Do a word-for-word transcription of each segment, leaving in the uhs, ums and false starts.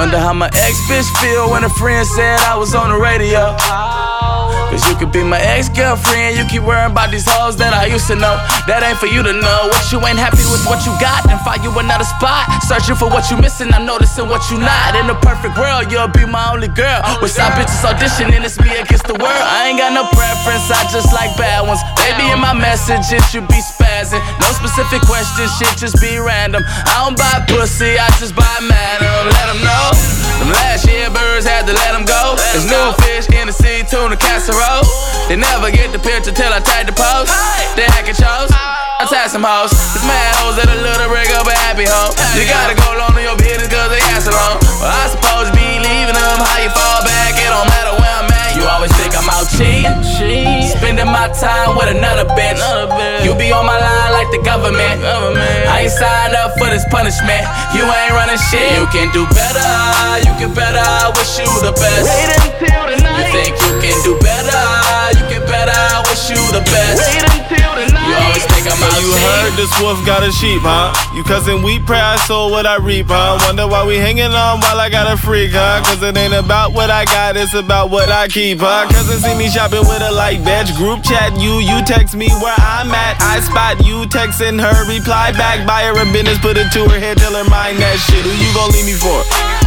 Wonder how my ex-bitch feel when a friend said I was on the radio. Cause you could be my ex-girlfriend, you keep worrying about these hoes that I used to know. That ain't for you to know. What you ain't happy with what you got, then find you another spot. Searching for what you missing, I'm noticing what you not. In a perfect world, you'll be my only girl. With some bitches auditioning, it's me against the world. I ain't got no preference, I just like bad ones. Baby, in my message, it should be spazzing. No specific questions, shit just be random. I don't buy pussy, I just buy madam. Let them know. Them last year birds had to let them go. There's new fish in the sea, tuna casserole. They never get the picture till I tag the post. They hacking shows, I tag some hoes. It's mad hoes that a little break up a happy hoe. You gotta go long to your business cause they ask alone. Well, I suppose you be leaving them. How you fall back, it don't matter where I'm at. You always think I'm out cheating, spending my time with another bitch. You be on my line like the government. I ain't signed up for this punishment. You ain't running shit. You can do better, you can better. I wish you the best. Wait until the night. You think you can do better, you can better. I wish you the best. Wait until the night. You always think I'm out. So you heard this wolf got a sheep, huh? You cousin we pray I sow what I reap, huh? Wonder why we hanging on while I got a freak, huh? Cause it ain't about what I got, it's about what I keep, huh? Cousin see me shopping with a light badge. Group chat you, you text me where I'm at. I spot you texting her, reply back. Buy her a business, put it to her head, tell her mind that shit. Who you gon' leave me for?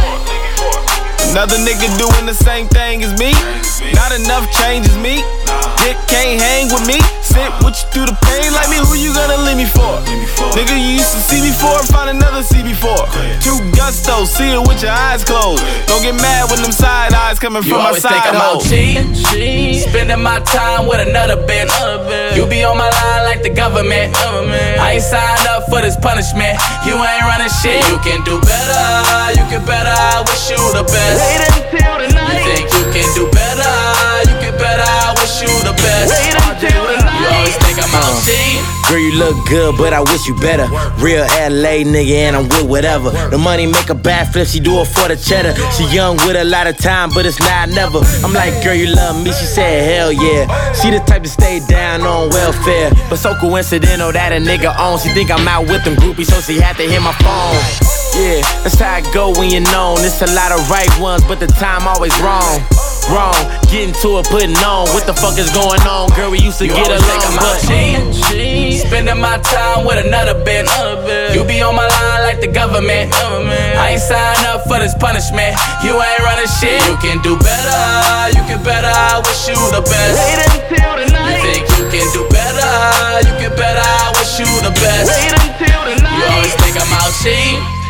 Another nigga doing the same thing as me. Not enough changes me. Dick can't hang with me. Sit with you through the pain like me. Who you gonna leave me for? Nigga, you used to see me for, find another C before. Two gusto, see it with your eyes closed. Don't get mad when them side eyes coming from my side hole. You always think I'm out cheating, spending my time with another bitch. You be on my line like the government. I ain't signed up for this punishment. You ain't running shit. You can do better, you can better. I wish you the best. Wait until the night. You think you can do better, you can better. I wish you the best. Wait until the night. You always think I'm out cheating. Girl, you look good, but I wish you better. Real L A nigga, and I'm with whatever. The money make a bad flip, she do it for the cheddar. She young with a lot of time, but it's not never. I'm like, girl, you love me? She said, hell yeah. She the type to stay down on welfare, but so coincidental that a nigga on. She think I'm out with them groupies, so she had to hit my phone. Yeah, that's how it go when you're known. It's a lot of right ones, but the time always wrong. Wrong, getting to it, putting on. What the fuck is going on? Girl, we used to you get along, think I'm but cheating, spending my time with another bitch. You be on my line like the government. I ain't signed up for this punishment. You ain't running shit. You can do better, you can better. I wish you the best. Wait until the night. You think you can do better, you can better. I wish you the best. Wait until the night. You always think I'm out cheating.